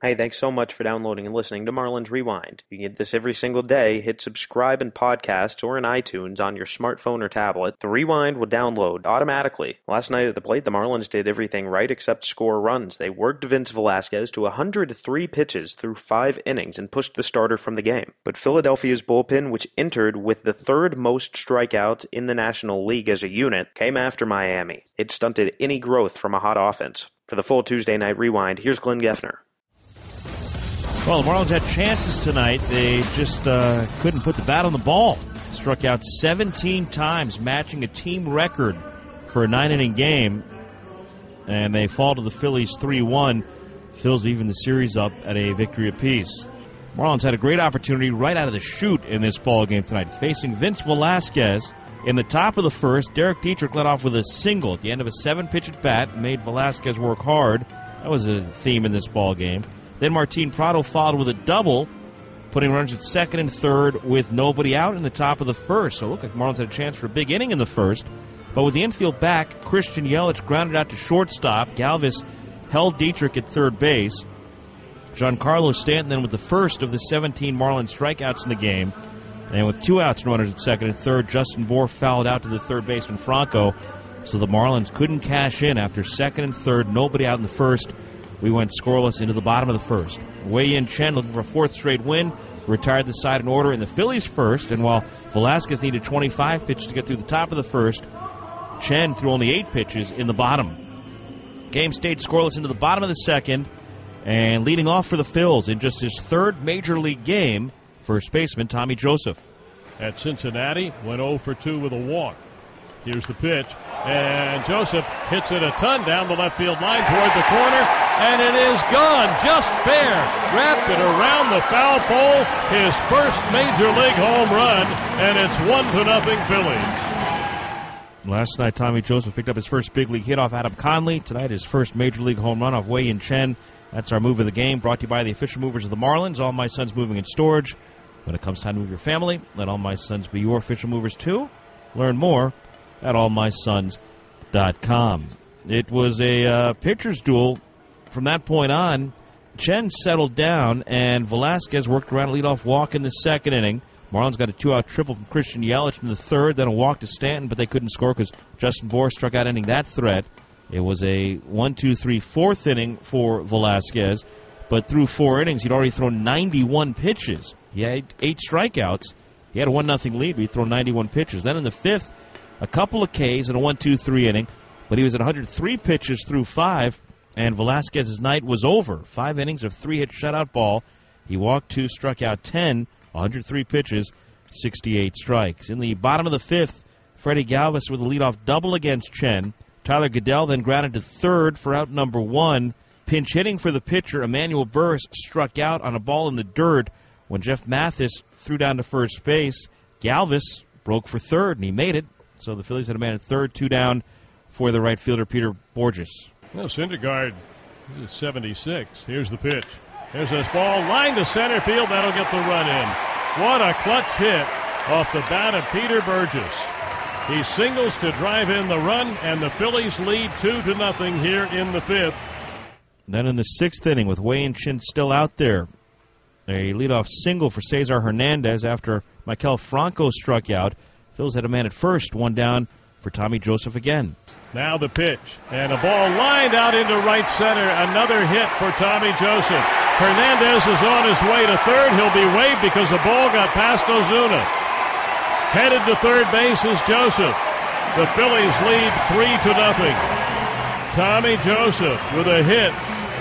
Hey, thanks so much for downloading and listening to Marlins Rewind. You can get this every single day. Hit subscribe in podcasts or in iTunes on your smartphone or tablet. The Rewind will download automatically. Last night at the plate, the Marlins did everything right except score runs. They worked Vince Velasquez to 103 pitches through 5 innings and pushed the starter from the game. But Philadelphia's bullpen, which entered with the third most strikeouts in the National League as a unit, came after Miami. It stunted any growth from a hot offense. For the full Tuesday Night Rewind, here's Glenn Geffner. Well, the Marlins had chances tonight. They just couldn't put the bat on the ball. Struck out 17 times, matching a team record for a 9-inning game. And they fall to the Phillies 3-1. Phils even the series up at a victory apiece. Marlins had a great opportunity right out of the chute in this ball game tonight, facing Vince Velasquez. In the top of the first, Derek Dietrich led off with a single at the end of a 7-pitch at bat, made Velasquez work hard. That was a theme in this ball game. Then Martin Prado followed with a double, putting runners at second and third with nobody out in the top of the first. So it looked like Marlins had a chance for a big inning in the first. But with the infield back, Christian Yelich grounded out to shortstop. Galvis held Dietrich at third base. Giancarlo Stanton then with the first of the 17 Marlins strikeouts in the game. And with 2 outs and runners at second and third, Justin Bour fouled out to the third baseman Franco. So the Marlins couldn't cash in after second and third, nobody out in the first. We went scoreless into the bottom of the first. Wei-Yin Chen, looking for a 4th straight win, retired the side in order in the Phillies first, and while Velasquez needed 25 pitches to get through the top of the first, Chen threw only 8 pitches in the bottom. Game stayed scoreless into the bottom of the second, and leading off for the Phils in just his 3rd Major League game, first baseman Tommy Joseph. At Cincinnati, went 0 for 2 with a walk. Here's the pitch, and Joseph hits it a ton down the left field line toward the corner, and it is gone, just fair. Wrapped it around the foul pole, his first Major League home run, and it's 1-0 Phillies. Last night, Tommy Joseph picked up his first big league hit off Adam Conley. Tonight, his first Major League home run off Wei-Yin Chen. That's our move of the game, brought to you by the official movers of the Marlins, All My Sons Moving and Storage. When it comes time to move your family, let All My Sons be your official movers too. Learn more at allmysons.com. It was a pitcher's duel. From that point on, Chen settled down, and Velasquez worked around a leadoff walk in the second inning. Marlins got a 2-out triple from Christian Yelich in the third, then a walk to Stanton, but they couldn't score because Justin Bour struck out ending that threat. It was a 4th inning for Velasquez, but through 4 innings, he'd already thrown 91 pitches. He had 8 strikeouts. He had a 1-0 lead, but he'd thrown 91 pitches. Then in the 5th, a couple of Ks in a 1-2-3 inning, but he was at 103 pitches through 5, and Velasquez's night was over. 5 innings of 3-hit shutout ball. He walked 2, struck out 10, 103 pitches, 68 strikes. In the bottom of the 5th, Freddie Galvis with a leadoff double against Chen. Tyler Goodell then grounded to third for out number 1. Pinch hitting for the pitcher, Emmanuel Burris struck out on a ball in the dirt when Jeff Mathis threw down to first base. Galvis broke for third, and he made it. So the Phillies had a man at third, 2 down for the right fielder, Peter Borges. Well, Syndergaard is 76. Here's the pitch. There's this ball, line to center field. That'll get the run in. What a clutch hit off the bat of Peter Burgess. He singles to drive in the run, and the Phillies lead 2-0 here in the 5th. Then in the 6th inning, with Wei-Yin Chen still out there, a leadoff single for Cesar Hernandez after Maikel Franco struck out. Phillies had a man at first, 1 down for Tommy Joseph again. Now the pitch, and a ball lined out into right center. Another hit for Tommy Joseph. Hernandez is on his way to third. He'll be waived because the ball got past Ozuna. Headed to third base is Joseph. The Phillies lead 3-0. Tommy Joseph with a hit.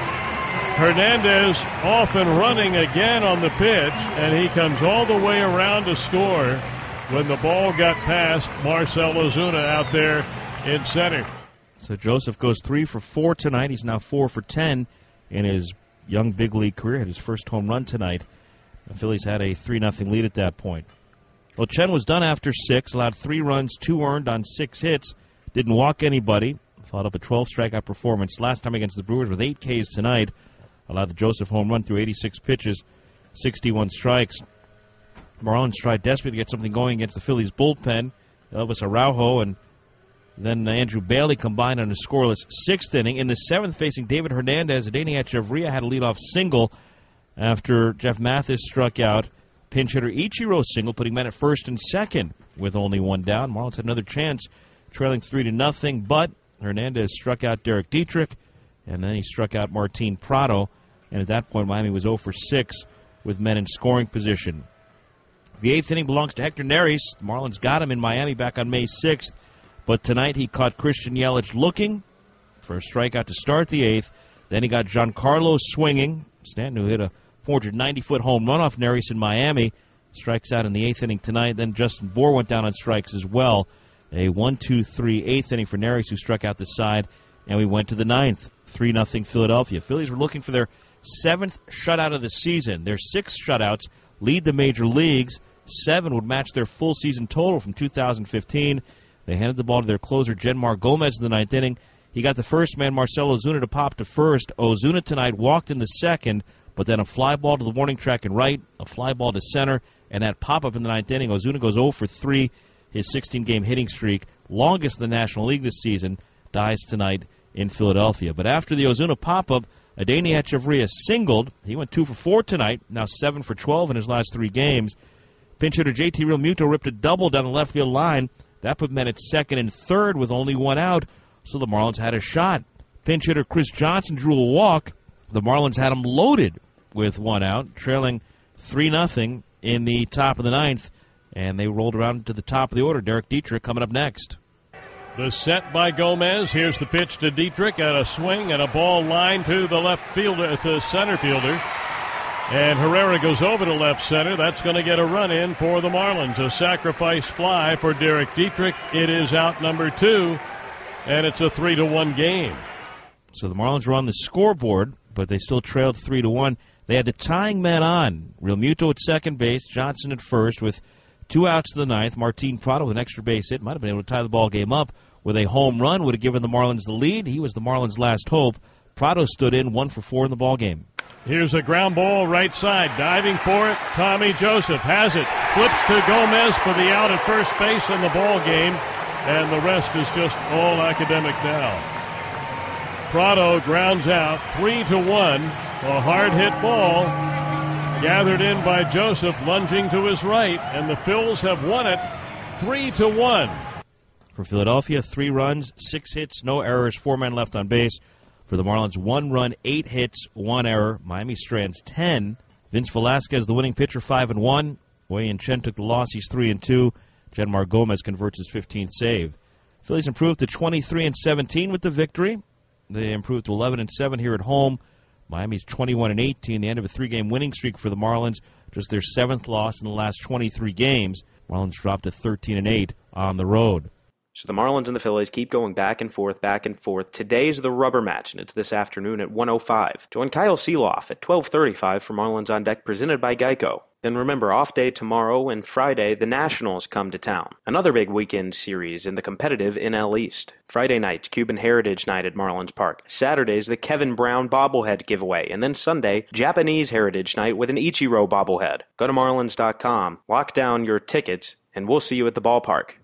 Hernandez off and running again on the pitch, and he comes all the way around to score when the ball got past Marcell Ozuna out there in center. So Joseph goes 3 for 4 tonight. He's now 4 for 10 in his young big league career. Had his first home run tonight. The Phillies had a 3-0 lead at that point. Well, Chen was done after 6, allowed 3 runs, 2 earned on 6 hits. Didn't walk anybody. Followed up a 12 strikeout performance last time against the Brewers with 8 Ks tonight. Allowed the Joseph home run through 86 pitches, 61 strikes. Marlins tried desperately to get something going against the Phillies bullpen. Elvis Araujo and Then Andrew Bailey combined on a scoreless sixth inning. In the seventh, facing David Hernandez, Adeiny Echeverria had a leadoff single after Jeff Mathis struck out pinch hitter Ichiro single, putting men at first and second with only one down. Marlins had another chance, trailing 3-0, but Hernandez struck out Derek Dietrich, and then he struck out Martin Prado, and at that point Miami was 0 for 6 with men in scoring position. The eighth inning belongs to Hector Neris. The Marlins got him in Miami back on May 6th, but tonight he caught Christian Yelich looking for a strikeout to start the eighth. Then he got Giancarlo swinging. Stanton, who hit a 490-foot home run off Neris in Miami, strikes out in the eighth inning tonight. Then Justin Bour went down on strikes as well. A 1-2-3 eighth inning for Neris, who struck out the side, and we went to the ninth. 3-0 Philadelphia. Phillies were looking for their seventh shutout of the season. Their 6 shutouts lead the major leagues. 7 would match their full season total from 2015. They handed the ball to their closer, Genmar Gomez, in the ninth inning. He got the first man, Marcell Ozuna, to pop to first. Ozuna tonight walked in the second, but then a fly ball to the warning track and right, a fly ball to center, and that pop-up in the ninth inning. Ozuna goes 0 for 3. His 16-game hitting streak, longest in the National League this season, dies tonight in Philadelphia. But after the Ozuna pop-up, Adeiny Echeverria singled. He went 2 for 4 tonight, now 7 for 12 in his last 3 games. Pinch hitter JT Realmuto ripped a double down the left field line. That put men at second and third with only 1 out, so the Marlins had a shot. Pinch hitter Chris Johnson drew a walk. The Marlins had him loaded with 1 out, trailing 3-0 in the top of the ninth, and they rolled around to the top of the order. Derek Dietrich coming up next. The set by Gomez. Here's the pitch to Dietrich, and a swing and a ball line to the left fielder, to center fielder. And Herrera goes over to left center. That's going to get a run in for the Marlins. A sacrifice fly for Derek Dietrich. It is out number 2, and it's a 3-1 game. So the Marlins were on the scoreboard, but they still trailed 3-1. They had the tying men on. Realmuto at second base, Johnson at first, with 2 outs to the ninth. Martin Prado with an extra base hit. Might have been able to tie the ball game up with a home run. Would have given the Marlins the lead. He was the Marlins' last hope. Prado stood in 1 for 4 in the ball game. Here's a ground ball right side. Diving for it, Tommy Joseph has it. Flips to Gomez for the out at first base in the ball game. And the rest is just all academic now. Prado grounds out 3-1. A hard hit ball gathered in by Joseph, lunging to his right, and the Phils have won it 3-1. For Philadelphia, 3 runs, 6 hits, no errors, 4 men left on base. For the Marlins, 1 run, 8 hits, 1 error. Miami strands 10. Vince Velasquez, the winning pitcher, 5-1. Wei-Yin Chen took the loss. He's 3-2. Genmar Gomez converts his 15th save. Phillies improved to 23-17 with the victory. They improved to 11-7 here at home. Miami's 21-18, the end of a 3-game winning streak for the Marlins. Just their 7th loss in the last 23 games. Marlins dropped to 13-8 on the road. So the Marlins and the Phillies keep going back and forth, back and forth. Today's the rubber match, and it's this afternoon at 1:05. Join Kyle Seeloff at 12:35 for Marlins on Deck, presented by Geico. Then remember, off day tomorrow and Friday, the Nationals come to town. Another big weekend series in the competitive NL East. Friday night's Cuban Heritage Night at Marlins Park. Saturday's the Kevin Brown bobblehead giveaway. And then Sunday, Japanese Heritage Night with an Ichiro bobblehead. Go to Marlins.com, lock down your tickets, and we'll see you at the ballpark.